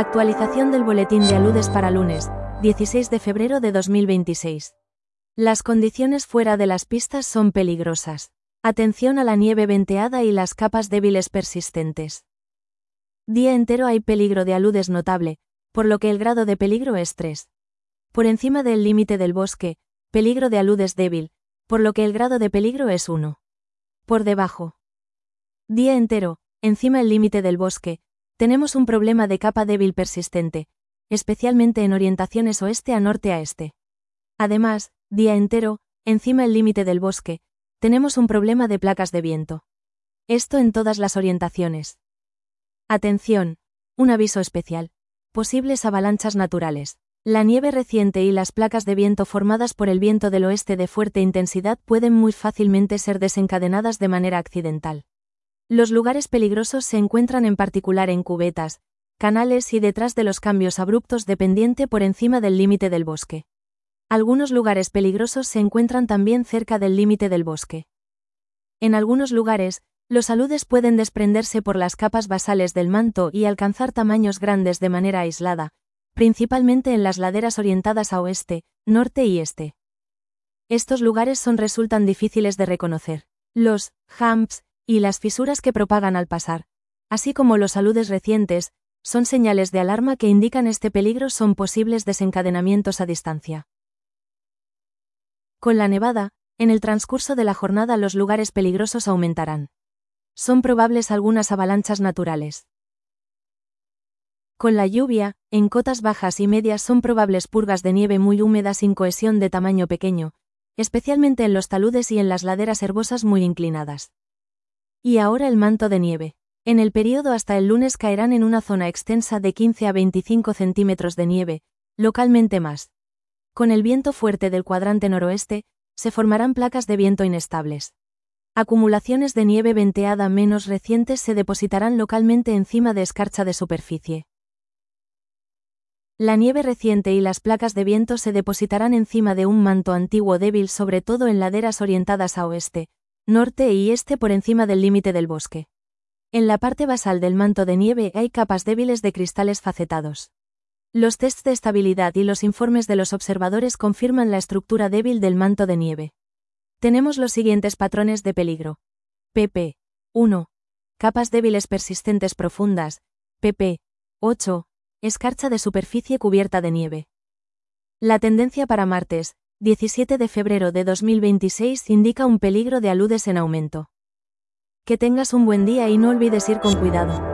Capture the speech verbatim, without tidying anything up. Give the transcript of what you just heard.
Actualización del boletín de aludes para lunes, dieciséis de febrero de dos mil veintiséis. Las condiciones fuera de las pistas son peligrosas. Atención a la nieve venteada y las capas débiles persistentes. Día entero hay peligro de aludes notable, por lo que el grado de peligro es tres. Por encima del límite del bosque, peligro de aludes débil, por lo que el grado de peligro es uno. Por debajo. Día entero, encima el límite del bosque, tenemos un problema de capa débil persistente, especialmente en orientaciones oeste a norte a este. Además, día entero, encima el límite del bosque, tenemos un problema de placas de viento. Esto en todas las orientaciones. Atención, un aviso especial. Posibles avalanchas naturales. La nieve reciente y las placas de viento formadas por el viento del oeste de fuerte intensidad pueden muy fácilmente ser desencadenadas de manera accidental. Los lugares peligrosos se encuentran en particular en cubetas, canales y detrás de los cambios abruptos de pendiente por encima del límite del bosque. Algunos lugares peligrosos se encuentran también cerca del límite del bosque. En algunos lugares, los aludes pueden desprenderse por las capas basales del manto y alcanzar tamaños grandes de manera aislada, principalmente en las laderas orientadas a oeste, norte y este. Estos lugares son resultan difíciles de reconocer. Los humps y las fisuras que propagan al pasar, así como los aludes recientes, son señales de alarma que indican este peligro son posibles desencadenamientos a distancia. Con la nevada, en el transcurso de la jornada los lugares peligrosos aumentarán. Son probables algunas avalanchas naturales. Con la lluvia, en cotas bajas y medias son probables purgas de nieve muy húmeda sin cohesión de tamaño pequeño, especialmente en los taludes y en las laderas herbosas muy inclinadas. Y ahora el manto de nieve. En el período hasta el lunes caerán en una zona extensa de quince a veinticinco centímetros de nieve, localmente más. Con el viento fuerte del cuadrante noroeste, se formarán placas de viento inestables. Acumulaciones de nieve venteada menos recientes se depositarán localmente encima de escarcha de superficie. La nieve reciente y las placas de viento se depositarán encima de un manto antiguo débil sobre todo en laderas orientadas a oeste, norte y este por encima del límite del bosque. En la parte basal del manto de nieve hay capas débiles de cristales facetados. Los tests de estabilidad y los informes de los observadores confirman la estructura débil del manto de nieve. Tenemos los siguientes patrones de peligro. P P uno. Capas débiles persistentes profundas. P P ocho. Escarcha de superficie cubierta de nieve. La tendencia para martes, diecisiete de febrero de dos mil veintiséis indica un peligro de aludes en aumento. Que tengas un buen día y no olvides ir con cuidado.